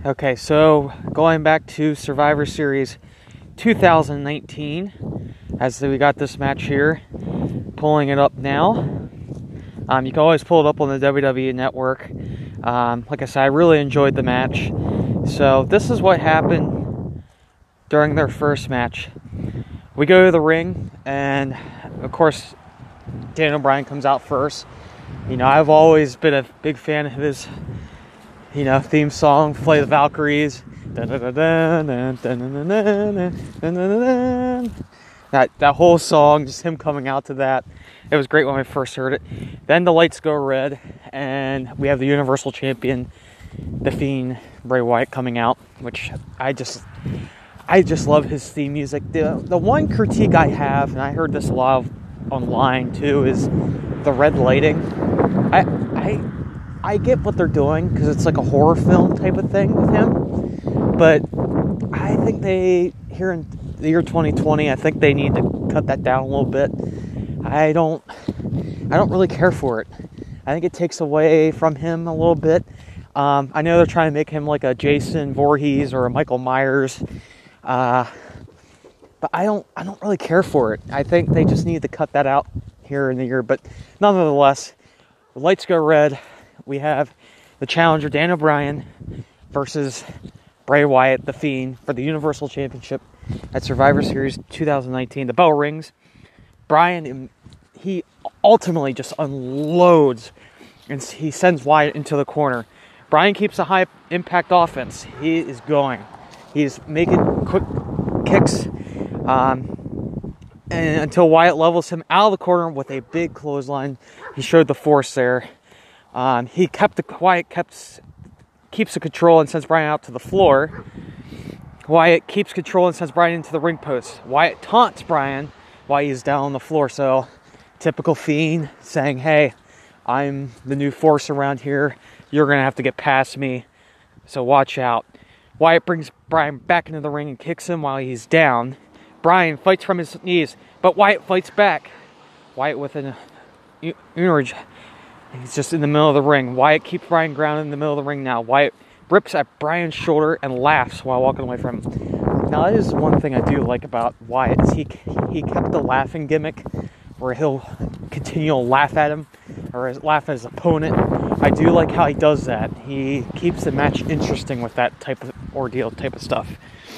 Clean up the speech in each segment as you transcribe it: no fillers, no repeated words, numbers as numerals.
Okay, so going back to Survivor Series 2019, as we got this match here, pulling it up now. You can always pull it up on the WWE Network. Like I said, I really enjoyed the match. So this is what happened during their first match. We go to the ring, and of course, Daniel Bryan comes out first. I've always been a big fan of his, theme song, Play the Valkyries. That whole song, just him coming out to that. It was great when we first heard it. Then the lights go red, and we have the Universal Champion, The Fiend, Bray Wyatt, coming out, which I just love his theme music. The one critique I have, and I heard this a lot online too, is the red lighting. I get what they're doing because it's like a horror film type of thing with him, but I think here in the year 2020, I think they need to cut that down a little bit. I don't really care for it. I think it takes away from him a little bit. I know they're trying to make him like a Jason Voorhees or a Michael Myers, but I don't really care for it. I think they just need to cut that out here in the year. But nonetheless, the lights go red. We have the challenger Daniel Bryan versus Bray Wyatt, The Fiend, for the Universal Championship at Survivor Series 2019. The bell rings. Bryan, he ultimately just unloads, and he sends Wyatt into the corner. Bryan keeps a high impact offense. He is going. He's making quick kicks and until Wyatt levels him out of the corner with a big clothesline. He showed the force there. Wyatt keeps the control and sends Bryan out to the floor. Wyatt keeps control and sends Bryan into the ring post. Wyatt taunts Bryan while he's down on the floor. So, typical Fiend saying, "Hey, I'm the new force around here. You're going to have to get past me, so watch out." Wyatt brings Bryan back into the ring and kicks him while he's down. Bryan fights from his knees, but Wyatt fights back. Wyatt with an Unarage. He's just in the middle of the ring. Wyatt keeps Bryan grounded in the middle of the ring now. Wyatt rips at Bryan's shoulder and laughs while walking away from him. Now, that is one thing I do like about Wyatt. Is he kept the laughing gimmick where he'll continue to laugh at him or laugh at his opponent. I do like how he does that. He keeps the match interesting with that type of ordeal, type of stuff.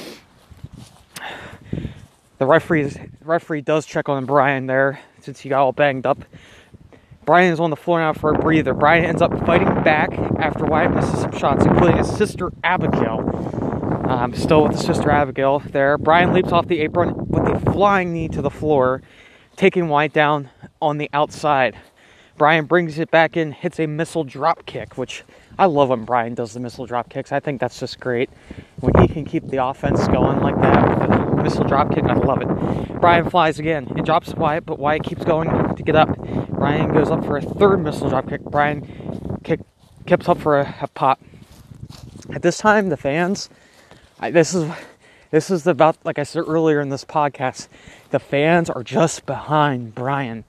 The referee does check on Bryan there since he got all banged up. Bryan is on the floor now for a breather. Bryan ends up fighting back after Wyatt misses some shots, including his sister Abigail. Still with the sister Abigail there. Bryan leaps off the apron with a flying knee to the floor, taking Wyatt down on the outside. Bryan brings it back in, hits a missile drop kick, which I love when Bryan does the missile drop kicks. I think that's just great. When he can keep the offense going like that with a missile drop kick, I love it. Bryan flies again. He drops Wyatt, but Wyatt keeps going to get up. Bryan goes up for a third missile drop kick. Bryan keeps up for a pop. At this time, the fans, this is about, like I said earlier in this podcast, the fans are just behind Bryan.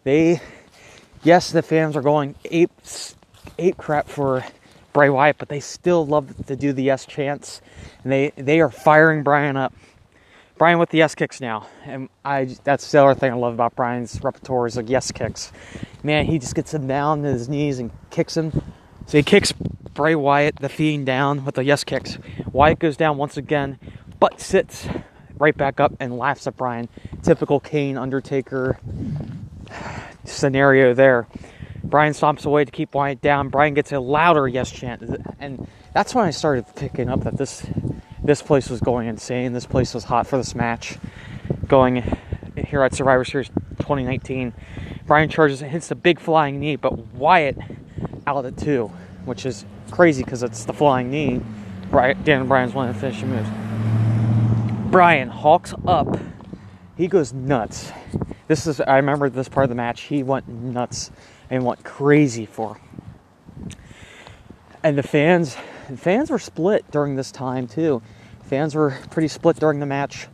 Yes, the fans are going ape crap for Bray Wyatt, but they still love to do the yes chants, and they are firing Bryan up. Bryan with the yes kicks now, and that's the other thing I love about Bryan's repertoire is like yes kicks. Man, he just gets him down to his knees and kicks him. So he kicks Bray Wyatt, the Fiend, down with the yes kicks. Wyatt goes down once again, but sits right back up and laughs at Bryan. Typical Kane Undertaker scenario there. Bryan stomps away to keep Wyatt down. Bryan gets a louder yes chant, and that's when I started picking up that this place was going insane. This place was hot for this match going here at Survivor Series 2019. Bryan charges and hits the big flying knee, but Wyatt out of it too, which is crazy because it's the flying knee. Daniel Bryan's one of the finishing moves. Bryan hawks up. He goes nuts. I remember this part of the match. He went nuts and went crazy for him. And the fans were split during this time too. Fans were pretty split during the match.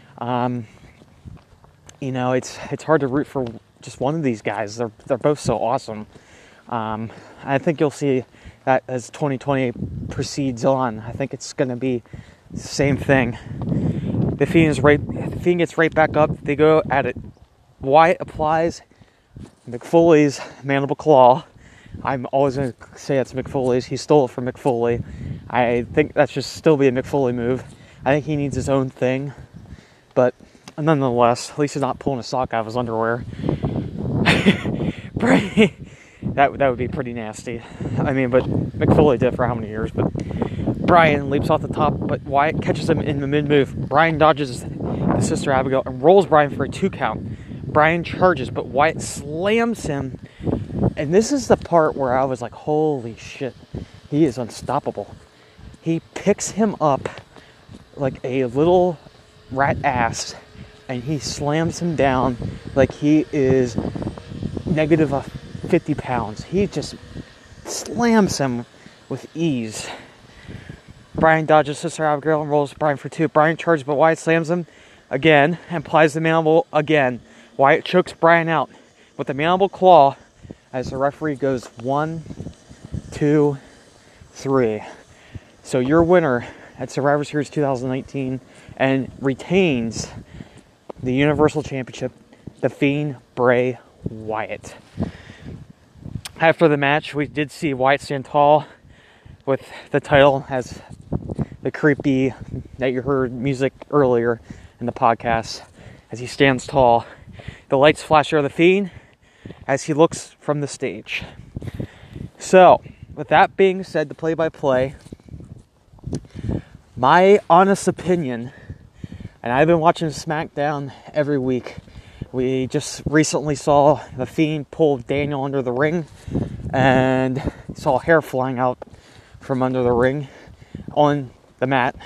It's hard to root for just one of these guys. They're both so awesome. I think you'll see that as 2020 proceeds on. I think it's going to be the same thing. The Fiend gets right back up. They go at it. Wyatt applies McFoley's mandible claw. I'm always going to say it's McFoley's. He stole it from McFoley. I think that should still be a McFoley move. I think he needs his own thing. But nonetheless, at least he's not pulling a sock out of his underwear. That would be pretty nasty. I mean, but McFoley did for how many years? But Bryan leaps off the top, but Wyatt catches him in the mid-move. Bryan dodges the Sister Abigail and rolls Bryan for a 2 count. Bryan charges, but Wyatt slams him. And this is the part where I was like, holy shit, he is unstoppable. He picks him up like a little rat ass, and he slams him down like he is negative 50 pounds. He just slams him with ease. Bryan dodges Sister Abigail and rolls Bryan for 2. Bryan charges, but Wyatt slams him again and applies the mandible again. Wyatt chokes Bryan out with the mandible claw as the referee goes 1, 2, 3. So your winner at Survivor Series 2019 and retains the Universal Championship, The Fiend Bray Wyatt. After the match, we did see Wyatt stand tall with the title as the creepy that you heard music earlier in the podcast as he stands tall. The lights flash over the Fiend as he looks from the stage. So, with that being said, the play-by-play, my honest opinion, and I've been watching SmackDown every week. We just recently saw the Fiend pull Daniel under the ring and saw hair flying out from under the ring on the mat.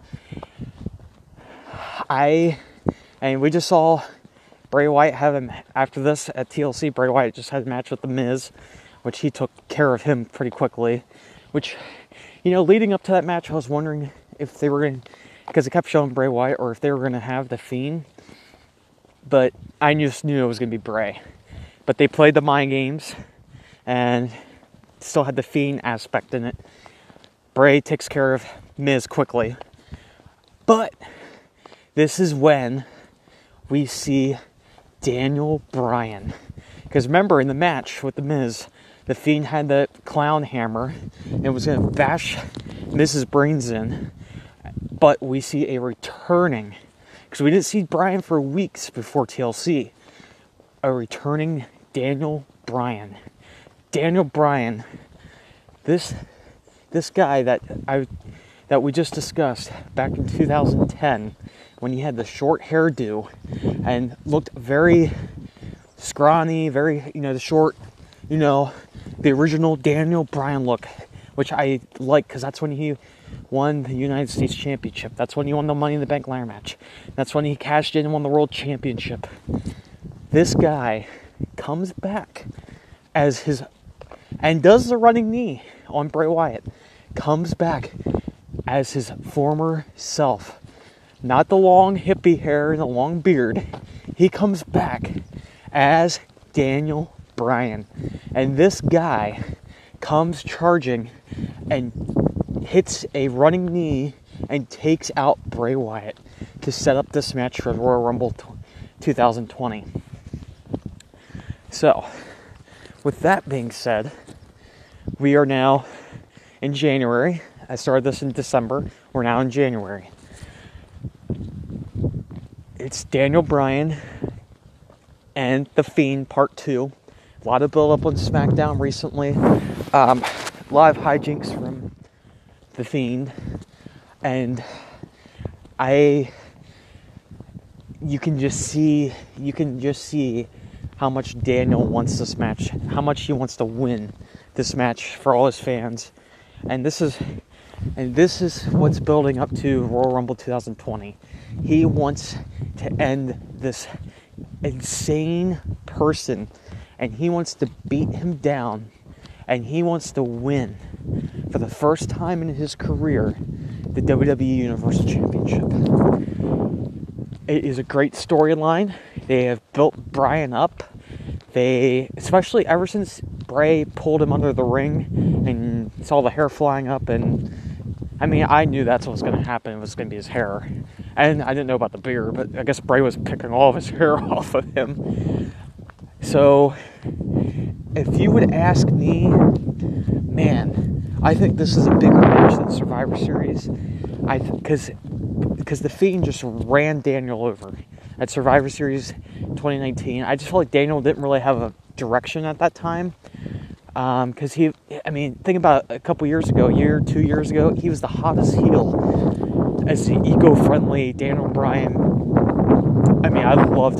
And we just saw Bray Wyatt have him after this at TLC. Bray Wyatt just had a match with The Miz, which he took care of him pretty quickly. Which, leading up to that match, I was wondering if they were going to, because it kept showing Bray Wyatt, or if they were going to have the Fiend. But I just knew it was going to be Bray. But they played the mind games and still had the Fiend aspect in it. Bray takes care of Miz quickly. But this is when we see Daniel Bryan. Because remember, in the match with The Miz, the Fiend had the clown hammer and was going to bash Miz's brains in. But we see a returning, because we didn't see Bryan for weeks before TLC, a returning Daniel Bryan. Daniel Bryan, this guy that we just discussed back in 2010, when he had the short hairdo and looked very scrawny, very, the short, the original Daniel Bryan look, which I like, because that's when he won the United States Championship. That's when he won the Money in the Bank ladder match. That's when he cashed in and won the World Championship. This guy comes back as his, and does the running knee on Bray Wyatt, comes back as his former self. Not the long hippie hair and the long beard. He comes back as Daniel Bryan. And this guy comes charging and hits a running knee and takes out Bray Wyatt to set up this match for Royal Rumble 2020. So, with that being said, we are now in January. I started this in December. We're now in January. It's Daniel Bryan and The Fiend Part 2. A lot of build-up on SmackDown recently. A lot of hijinks from The Fiend. And you can just see how much Daniel wants this match, how much he wants to win this match for all his fans. And this is what's building up to Royal Rumble 2020. He wants to end this insane person, and he wants to beat him down, and he wants to win for the first time in his career the WWE Universal Championship. It is a great storyline. They have built Bryan up. Especially ever since Bray pulled him under the ring and saw the hair flying up, and I mean, I knew that's what was going to happen. It was going to be his hair. And I didn't know about the beard, but I guess Bray was picking all of his hair off of him. So, if you would ask me, man, I think this is a bigger match than Survivor Series. Because The Fiend just ran Daniel over at Survivor Series 2019. I just felt like Daniel didn't really have a direction at that time. Because think about a couple years ago, 2 years ago, he was the hottest heel as the eco-friendly Daniel Bryan. I mean, I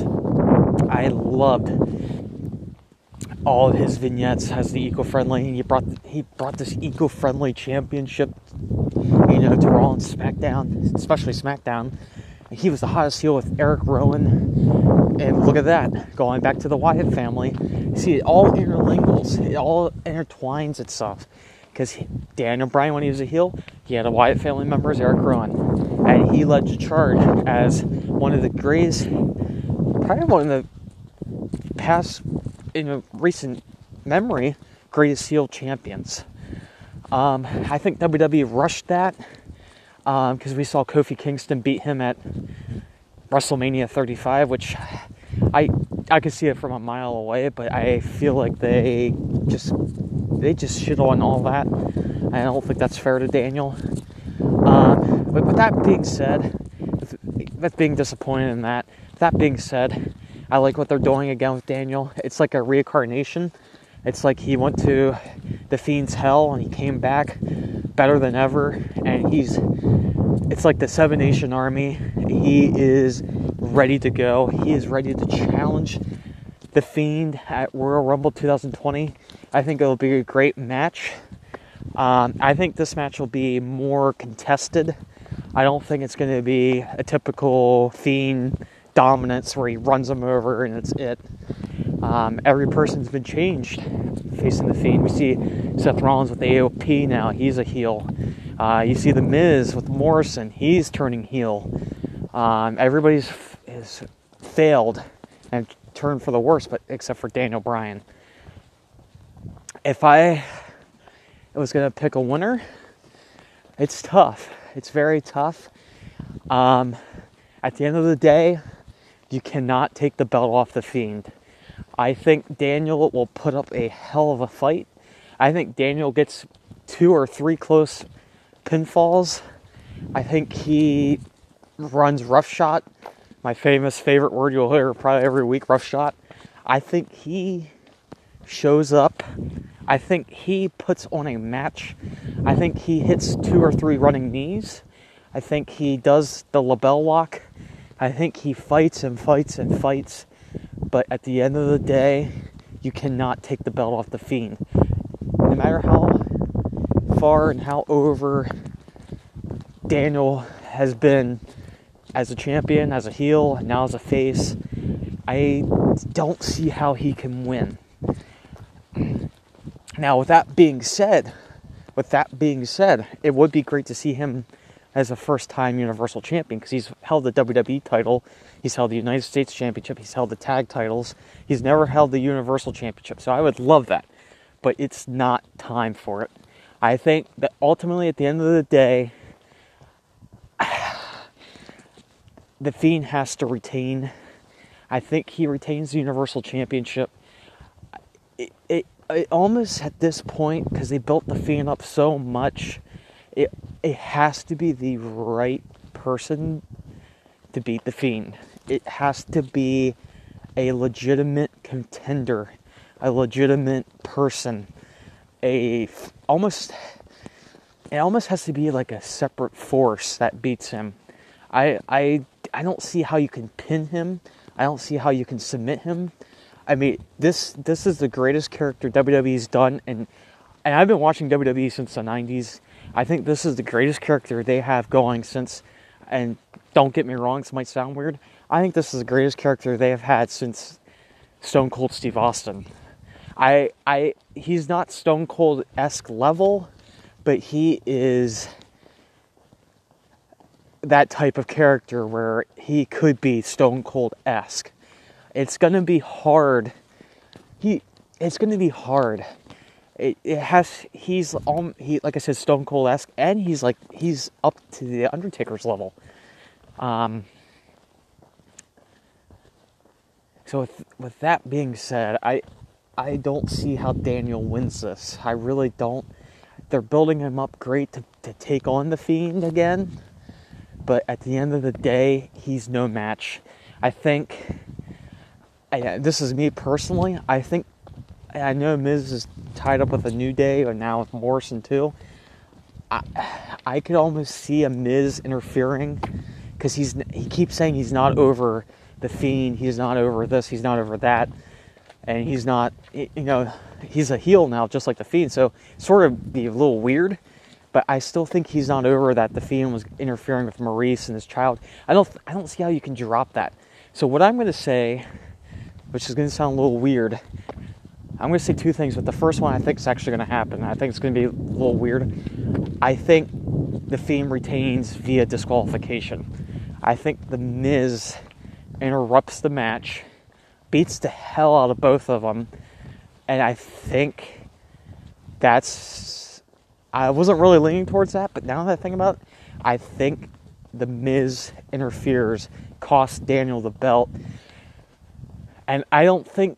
loved all of his vignettes as the eco-friendly. He brought this eco-friendly championship, to Raw and SmackDown, especially SmackDown. He was the hottest heel with Eric Rowan. And look at that, going back to the Wyatt family. See, it all interlingles, it all intertwines itself. Because Daniel Bryan, when he was a heel, he had a Wyatt family member as Eric Rowan. And he led the charge as one of the greatest, probably one of the past, in recent memory, greatest heel champions. I think WWE rushed that. Because we saw Kofi Kingston beat him at WrestleMania 35, which I could see it from a mile away, but I feel like they just shit on all that. I don't think that's fair to Daniel. But with that being said, with being disappointed in that, that being said, I like what they're doing again with Daniel. It's like a reincarnation. It's like he went to the Fiend's hell and he came back better than ever, and it's like the Seven Nation Army. He is ready to go. He is ready to challenge the Fiend at Royal Rumble 2020. I think it'll be a great match. I think this match will be more contested. I don't think it's going to be a typical Fiend dominance where he runs him over and it's it. Every person's been changed facing the Fiend. We see Seth Rollins with AOP now. He's a heel. You see The Miz with Morrison. He's turning heel. Everybody's is failed and turned for the worse, but except for Daniel Bryan. If I was going to pick a winner, it's tough. It's very tough. At the end of the day, you cannot take the belt off the Fiend. I think Daniel will put up a hell of a fight. I think Daniel gets 2 or 3 close pinfalls. I think he runs roughshod. My favorite word you'll hear probably every week, roughshod. I think he shows up. I think he puts on a match. I think he hits 2 or 3 running knees. I think he does the label lock. I think he fights and fights and fights. But at the end of the day, you cannot take the belt off the Fiend. No matter how far and how over Daniel has been as a champion, as a heel, and now as a face, I don't see how he can win. Now, with that being said, it would be great to see him as a first-time Universal Champion, because he's held the WWE title, he's held the United States Championship, he's held the tag titles, he's never held the Universal Championship, so I would love that, but it's not time for it. I think that ultimately, at the end of the day, the Fiend has to retain. I think he retains the Universal Championship. It almost at this point, because they built the Fiend up so much, it has to be the right person to beat the Fiend. It has to be a legitimate contender, a legitimate person. It almost has to be like a separate force that beats him. I don't see how you can pin him. I don't see how you can submit him. I mean, this is the greatest character WWE's done, and I've been watching WWE since the 90s. I think this is the greatest character they have going since, and don't get me wrong, this might sound weird, I think this is the greatest character they have had since Stone Cold Steve Austin. He's not Stone Cold-esque level, but he is that type of character where he could be Stone Cold-esque. It's going to be hard. It's going to be hard. he like I said, Stone Cold-esque, and he's up to the Undertaker's level. So with that being said, I don't see how Daniel wins this. I really don't. They're building him up great to take on the Fiend again, but at the end of the day, he's no match. I think, this is me personally, I know Miz is tied up with a New Day, and now with Morrison too. I could almost see a Miz interfering, because he keeps saying he's not over the Fiend, he's not over this, he's not over that, and he's not, he's a heel now, just like the Fiend, so sort of be a little weird, but I still think he's not over that the Fiend was interfering with Maurice and his child. I don't see how you can drop that. So what I'm going to say, which is going to sound a little weird, I'm going to say two things, but the first one I think is actually going to happen. I think it's going to be a little weird. I think the Fiend retains via disqualification. I think the Miz interrupts the match, beats the hell out of both of them, and I think I wasn't really leaning towards that, but now that I think about it, I think the Miz interferes, costs Daniel the belt, and I don't think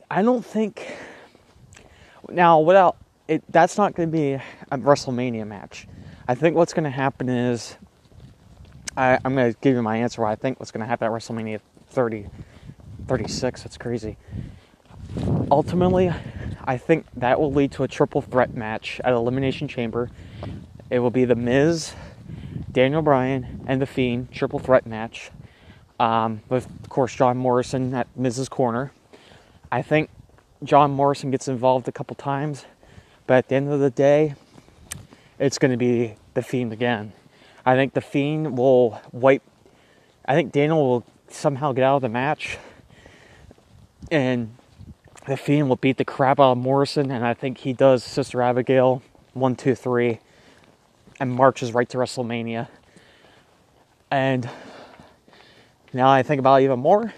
now, that's not going to be a WrestleMania match. I think what's going to happen is, I'm going to give you my answer why I think what's going to happen at WrestleMania 36, that's crazy. Ultimately, I think that will lead to a triple threat match at Elimination Chamber. It will be The Miz, Daniel Bryan, and The Fiend, triple threat match. With, of course, John Morrison at Miz's corner. I think John Morrison gets involved a couple times, but at the end of the day, it's going to be The Fiend again. I think The Fiend I think Daniel will somehow get out of the match, and The Fiend will beat the crap out of Morrison, and I think he does Sister Abigail 1, 2, 3, and marches right to WrestleMania. And now I think about it even more,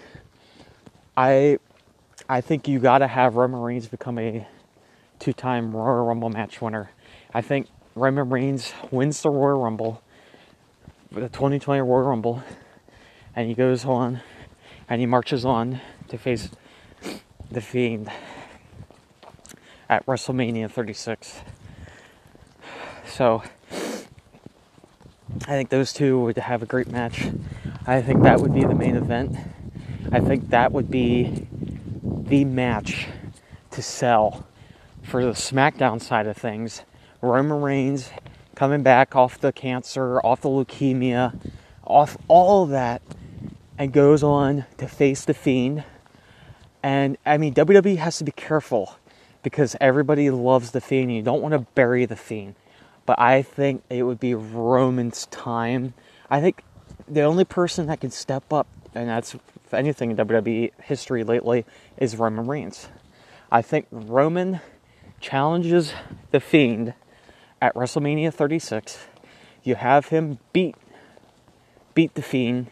I think you got to have Roman Reigns become a 2-time Royal Rumble match winner. I think Roman Reigns wins the Royal Rumble, the 2020 Royal Rumble, and he goes on and he marches on to face The Fiend at WrestleMania 36. So I think those two would have a great match. I think that would be the main event. I think that would be the match to sell for the SmackDown side of things. Roman Reigns coming back off the cancer, off the leukemia, off all of that, and goes on to face The Fiend. And I mean, WWE has to be careful because everybody loves The Fiend. You don't want to bury The Fiend, but I think it would be Roman's time. I think the only person that can step up, and that's if anything in WWE history lately, is Roman Reigns. I think Roman challenges The Fiend at WrestleMania 36. You have him beat The Fiend.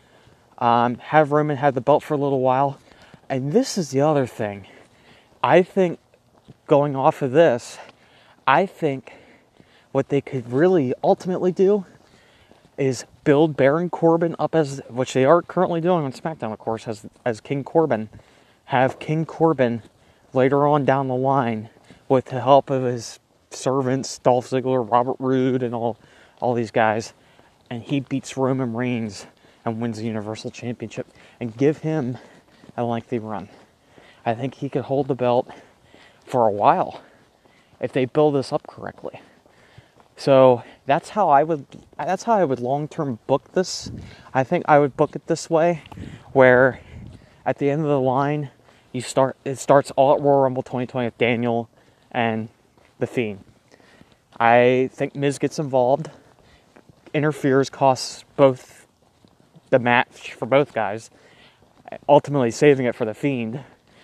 Have Roman have the belt for a little while. And this is the other thing. I think going off of this, I think what they could really ultimately do is build Baron Corbin up as, which they are currently doing on SmackDown, of course, as King Corbin. Have King Corbin later on down the line with the help of his servants, Dolph Ziggler, Robert Roode, and all these guys, and he beats Roman Reigns and wins the Universal Championship, and give him a lengthy run. I think he could hold the belt for a while if they build this up correctly. So that's how I would long-term book this. I think I would book it this way, where at the end of the line, it starts all at Royal Rumble 2020 with Daniel and The Fiend. I think Miz gets involved, interferes, costs both the match for both guys, ultimately saving it for The Fiend.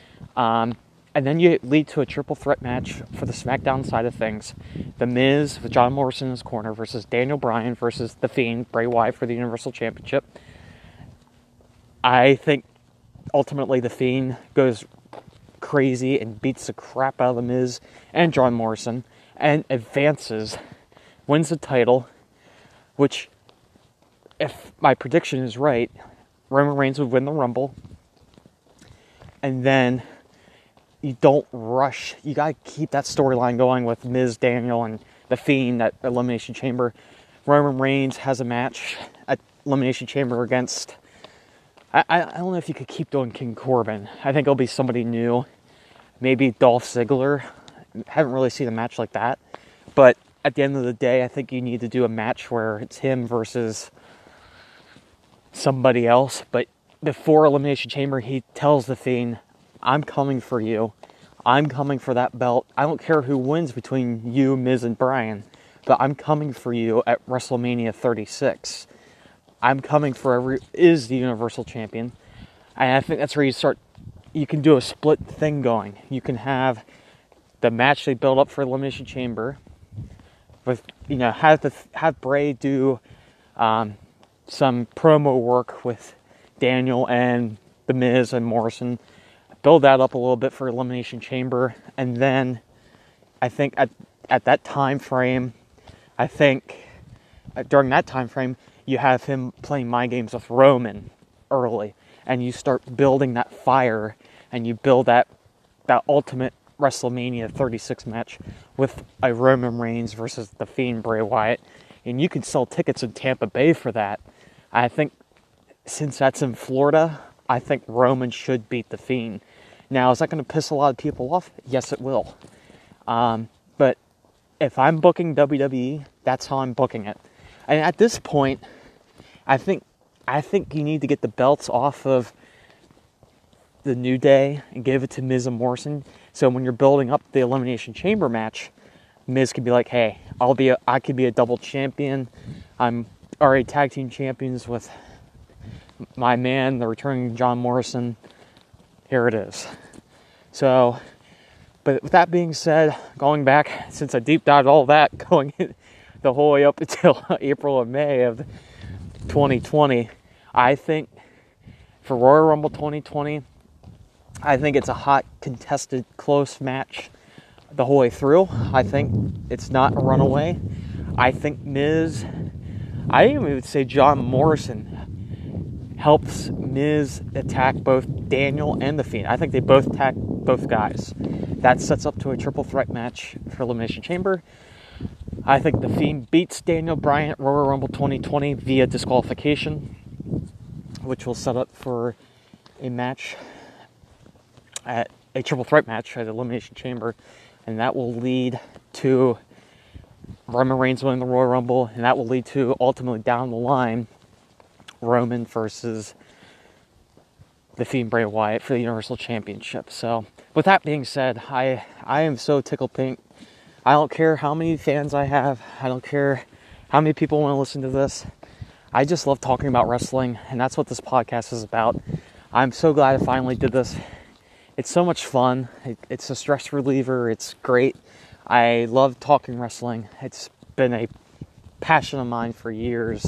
And then you lead to a triple threat match for the SmackDown side of things. The Miz with John Morrison in his corner versus Daniel Bryan versus The Fiend, Bray Wyatt for the Universal Championship. I think ultimately The Fiend goes crazy and beats the crap out of The Miz and John Morrison and advances, wins the title, which, if my prediction is right, Roman Reigns would win the Rumble. And then you don't rush. You got to keep that storyline going with Miz, Daniel, and The Fiend at Elimination Chamber. Roman Reigns has a match at Elimination Chamber against... I don't know if you could keep doing King Corbin. I think it'll be somebody new. Maybe Dolph Ziggler. Haven't really seen a match like that. But at the end of the day, I think you need to do a match where it's him versus somebody else. But before Elimination Chamber, he tells The Fiend, I'm coming for you. I'm coming for that belt. I don't care who wins between you, Miz, and Bryan. But I'm coming for you at WrestleMania 36. I'm coming for is the Universal Champion. And I think that's where you can do a split thing going. You can have the match they build up for Elimination Chamber with, have Bray do some promo work with Daniel and The Miz and Morrison. Build that up a little bit for Elimination Chamber. And then I think at that time frame, during that time frame, you have him playing mind games with Roman early, and you start building that fire, and you build that ultimate WrestleMania 36 match with a Roman Reigns versus The Fiend Bray Wyatt, and you can sell tickets in Tampa Bay for that. I think since that's in Florida, I think Roman should beat The Fiend. Now, is that going to piss a lot of people off? Yes, it will. But if I'm booking WWE, that's how I'm booking it. And at this point, I think you need to get the belts off of the New Day and give it to Miz and Morrison. So when you're building up the Elimination Chamber match, Miz could be like, hey, I could be a double champion. I'm already tag team champions with my man, the returning John Morrison. Here it is. So, but with that being said, going back, since I deep dived all that, going the whole way up until April or May of 2020, I think for Royal Rumble 2020, I think it's a hot, contested, close match the whole way through. I think it's not a runaway. I think Miz, I even would say John Morrison helps Miz attack both Daniel and The Fiend. I think they both attack both guys. That sets up to a triple threat match for Elimination Chamber. I think The Fiend beats Daniel Bryan at Royal Rumble 2020 via disqualification, which will set up for a match at a triple threat match at Elimination Chamber, and that will lead to Roman Reigns winning the Royal Rumble, and that will lead to ultimately down the line Roman versus The Fiend Bray Wyatt for the Universal Championship. So, with that being said, I am so tickled pink. I don't care how many fans I have. I don't care how many people want to listen to this. I just love talking about wrestling, and that's what this podcast is about. I'm so glad I finally did this. It's so much fun. It's a stress reliever. It's great. I love talking wrestling. It's been a passion of mine for years.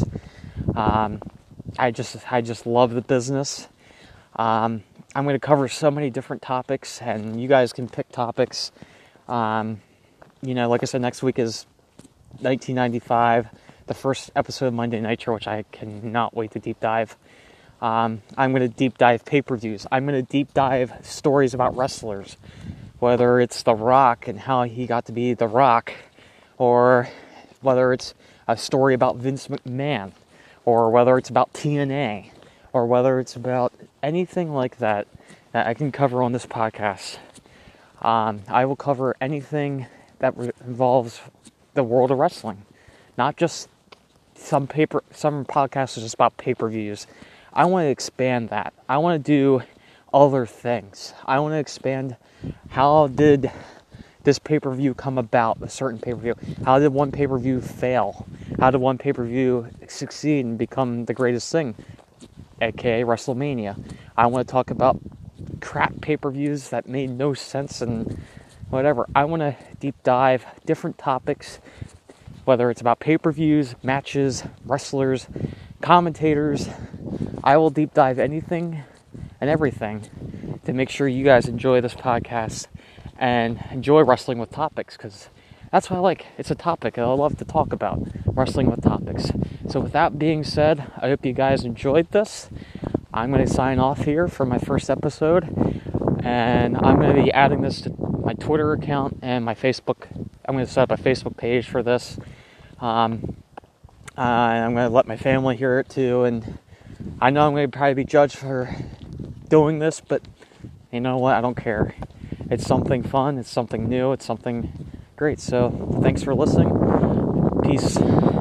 I just love the business. I'm going to cover so many different topics, and you guys can pick topics. Like I said, next week is 1995, the first episode of Monday Nitro, which I cannot wait to deep dive. I'm going to deep dive pay-per-views. I'm going to deep dive stories about wrestlers, whether it's The Rock and how he got to be The Rock, or whether it's a story about Vince McMahon, or whether it's about TNA, or whether it's about anything like that I can cover on this podcast. I will cover anything that involves the world of wrestling, not just some podcasts are just about pay-per-views. I want to expand that. I want to do other things. I want to expand how did this pay-per-view come about, a certain pay-per-view. How did one pay-per-view fail? How did one pay-per-view succeed and become the greatest thing, aka WrestleMania? I want to talk about crap pay-per-views that made no sense and whatever. I want to deep dive different topics, whether it's about pay-per-views, matches, wrestlers, commentators. I will deep dive anything and everything to make sure you guys enjoy this podcast and enjoy Wrestling with Topics, because that's what I like. It's a topic I love to talk about, Wrestling with Topics. So with that being said, I hope you guys enjoyed this. I'm going to sign off here for my first episode, and I'm going to be adding this to my Twitter account and my Facebook. I'm going to set up a Facebook page for this. I'm going to let my family hear it too, and I know I'm going to probably be judged for doing this, but you know what? I don't care. It's something fun. It's something new. It's something great. So thanks for listening. Peace.